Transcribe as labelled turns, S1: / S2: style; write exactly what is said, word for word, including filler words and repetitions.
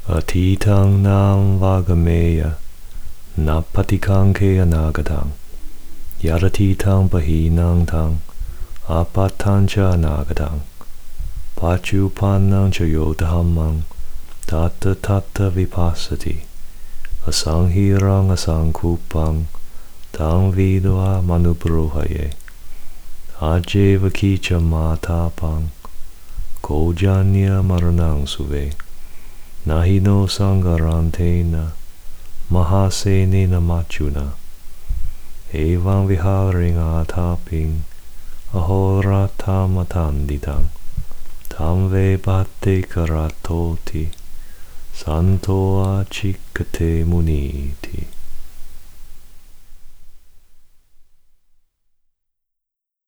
S1: Atitang nam vagameya napatikang ke anagatang yaratitang pahinang tang apatancha anagatang pachupanang chayodhamang tata tata vipassati asanghirang asankupang tang vidva manubrohaye ajeva kicha matapang kojanya maranang suve nahino sangarantena mahasenena machuna evam viharing ataping ahoratamatanditam tam ve bhatte karatoti santoa chikate muniti.